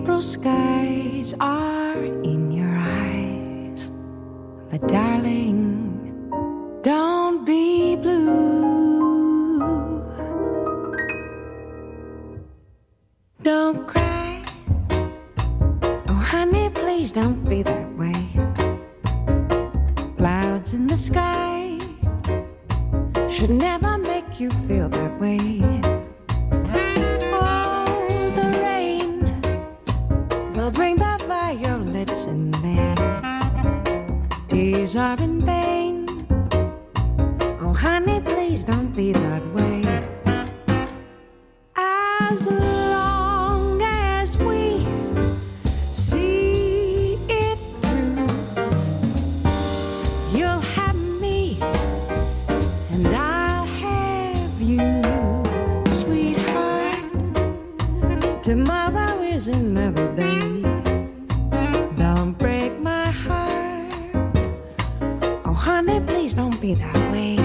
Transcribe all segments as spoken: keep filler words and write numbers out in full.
April skies are in your eyes, but darling, don't be blue. Don't cry, oh honey, please don't be that way. Clouds in the sky should never make you feel that way. Bring the violets in May. Tears are in vain. Oh, honey, please don't be that way. As long as we see it through, you'll have me and I'll have you, sweetheart. Tomorrow is another day. Don't break my heart. Oh, honey, please don't be that way.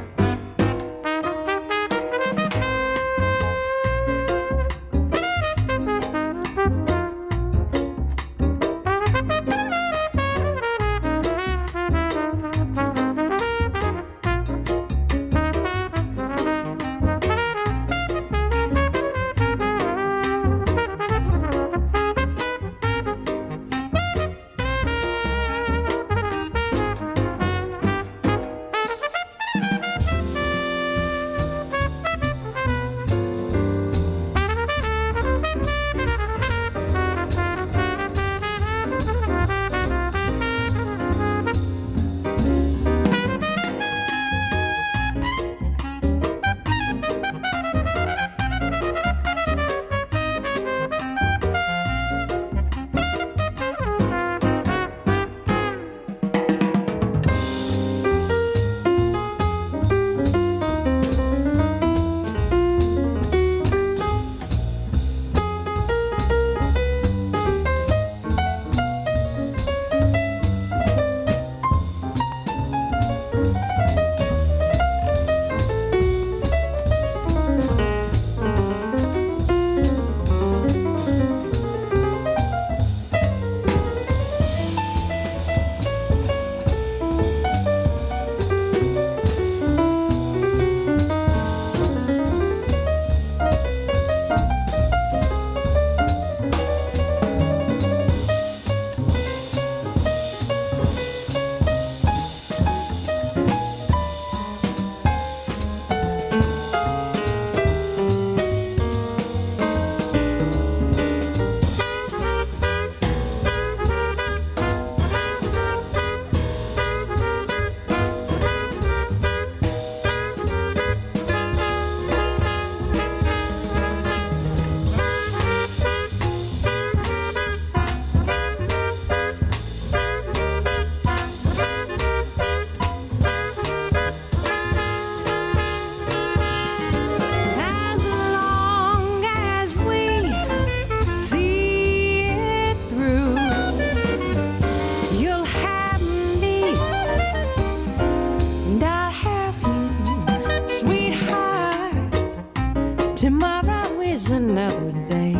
Tomorrow is another day.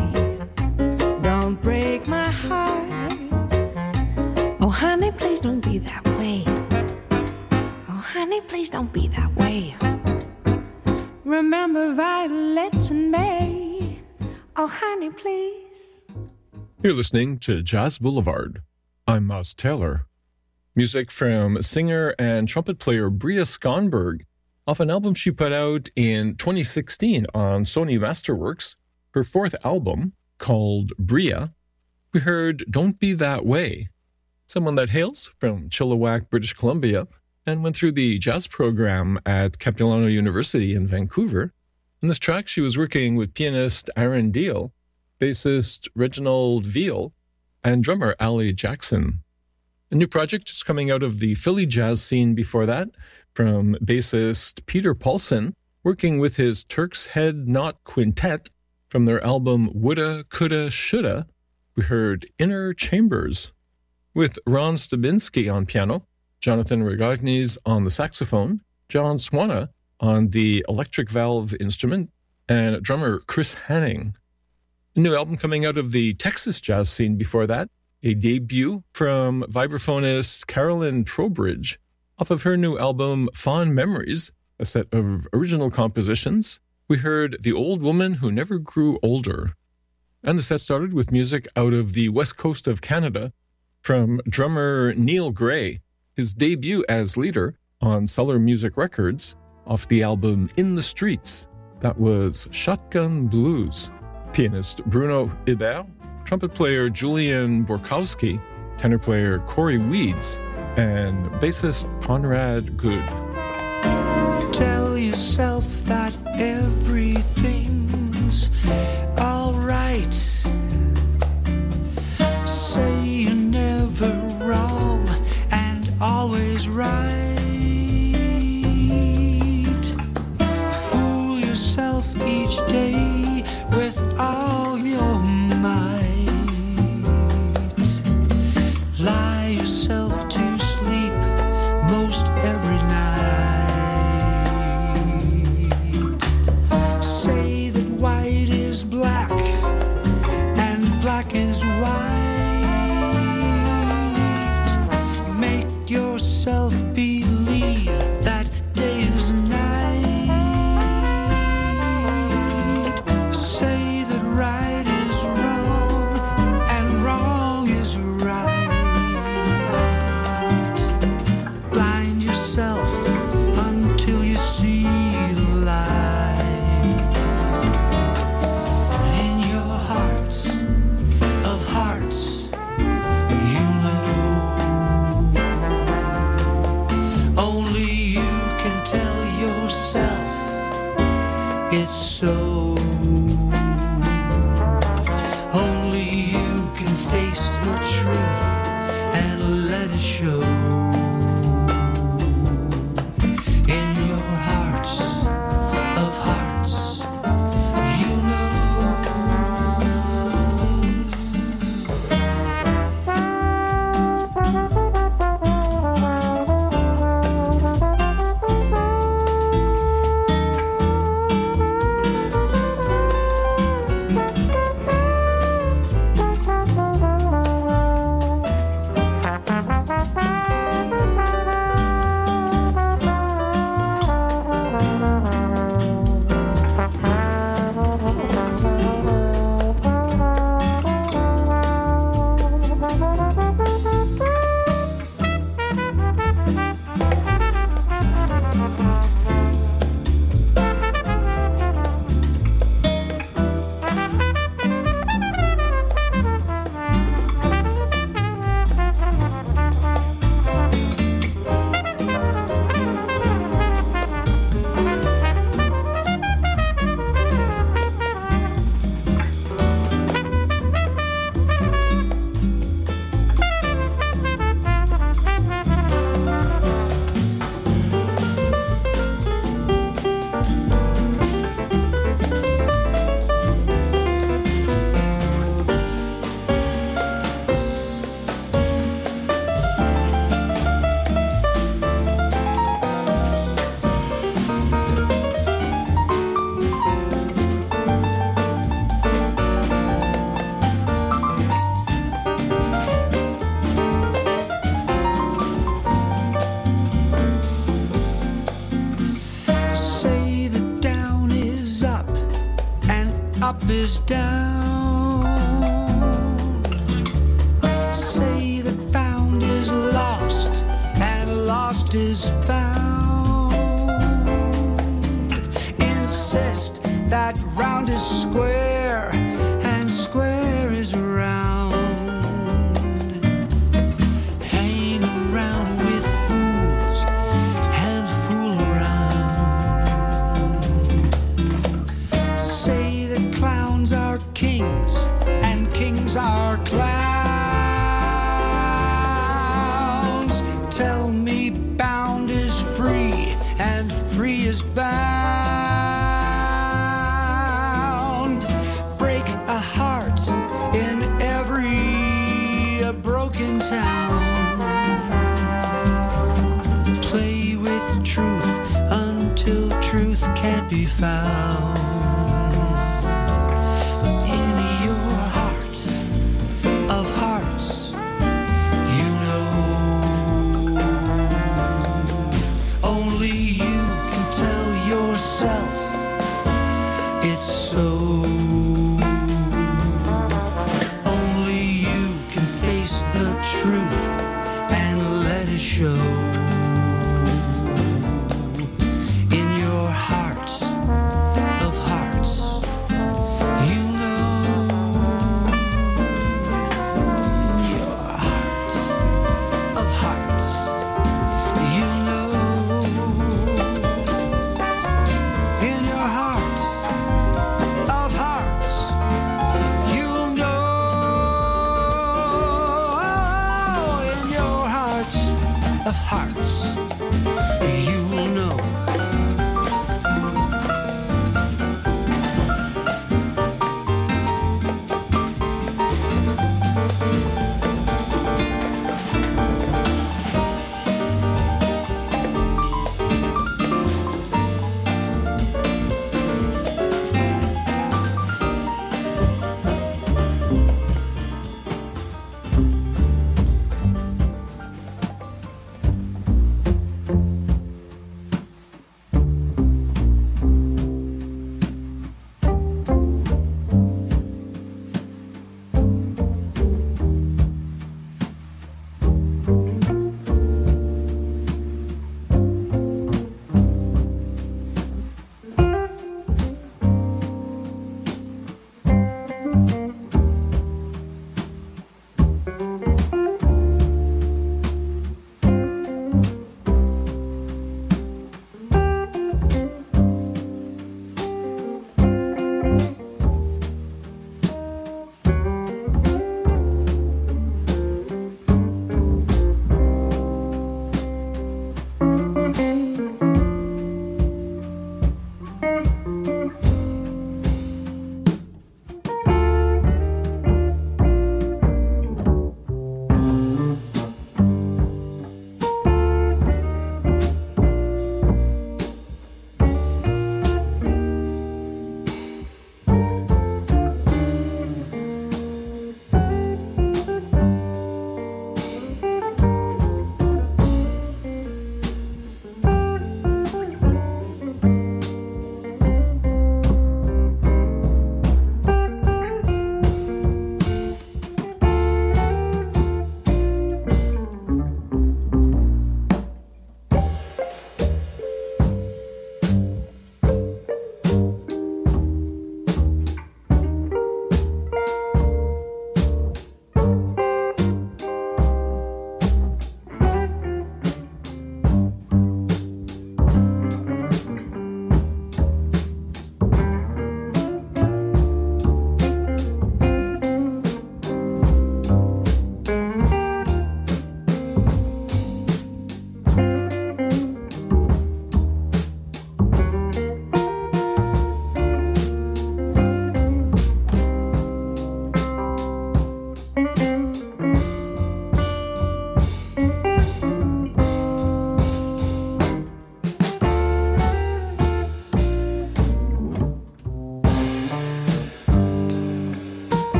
Don't break my heart. Oh, honey, please don't be that way. Oh, honey, please don't be that way. Remember violets in May. Oh, honey, please. You're listening to Jazz Boulevard. I'm Miles Taylor. Music from singer and trumpet player Bria Skonberg off an album she put out in twenty sixteen on Sony Masterworks, her fourth album called Bria. We heard Don't Be That Way, someone that hails from Chilliwack, British Columbia, and went through the jazz program at Capilano University in Vancouver. In this track, she was working with pianist Aaron Deal, bassist Reginald Veal, and drummer Ali Jackson. A new project just coming out of the Philly jazz scene before that, from bassist Peter Paulson, working with his Turk's Head Knot Quintet. From their album Woulda, Coulda, Shoulda, we heard Inner Chambers, with Ron Stabinsky on piano, Jonathan Regagnes on the saxophone, John Swana on the electric valve instrument, and drummer Chris Hanning. A new album coming out of the Texas jazz scene before that. A debut from vibraphonist Carolyn Trowbridge off of her new album Fond Memories, a set of original compositions. We heard The Old Woman Who Never Grew Older. And the set started with music out of the west coast of Canada from drummer Neil Gray, his debut as leader on Cellar Music Records off the album In the Streets. That was Shotgun Blues. Pianist Bruno Ibert, trumpet player Julian Borkowski, tenor player Corey Weeds, and bassist Conrad Good. Tell yourself that everything's all right. Say you're never wrong and always right. Fool yourself each day with all your might. Lie yourself to sleep most every night. Say that white is black and black is white. Make yourself believe that day is night. Say that right is wrong and wrong is right. Blind yourself until you see the light. In your hearts of hearts, you know. Only you can tell yourself it's so. Only you can face your truth and let it show. In your hearts of hearts, you know. Say that down is up and up is down. Say that found is lost and lost is found. Insist that round is square and square is round. Hang around with fools and fool around. Say that clowns are kings and kings are clowns. Tell me bound is free and free is bound. Break a heart in every uh, broken town. Play with truth until truth can't be found. In yourself. It's so. Only you can face the truth and let it show. In your heart of hearts, you know. Your heart of hearts, you know. In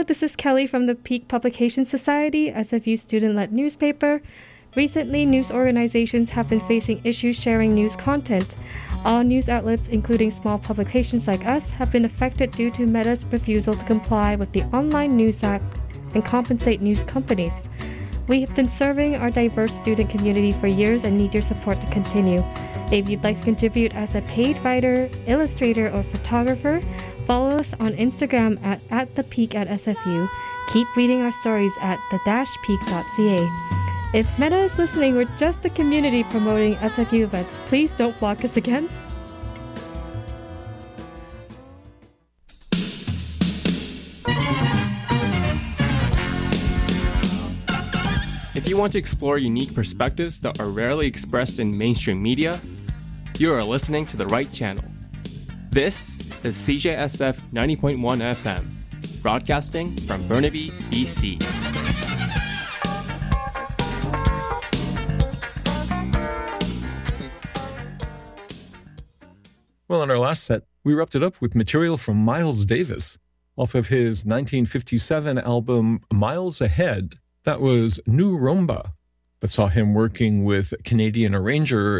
Hello, this is Kelly from the Peak Publication Society, S F U student-led newspaper. Recently, news organizations have been facing issues sharing news content. All news outlets, including small publications like us, have been affected due to Meta's refusal to comply with the Online News Act and compensate news companies. We have been serving our diverse student community for years and need your support to continue. If you'd like to contribute as a paid writer, illustrator, or photographer, follow us on Instagram at, at the peak at S F U. Keep reading our stories at the dash peak dot c a. If Meta is listening, we're just a community promoting S F U events. Please don't block us again. If you want to explore unique perspectives that are rarely expressed in mainstream media, you are listening to the right channel. This is C J S F ninety point one F M, broadcasting from Burnaby, B C. Well, in our last set, we wrapped it up with material from Miles Davis off of his nineteen fifty-seven album Miles Ahead. That was New Rumba, that saw him working with Canadian arranger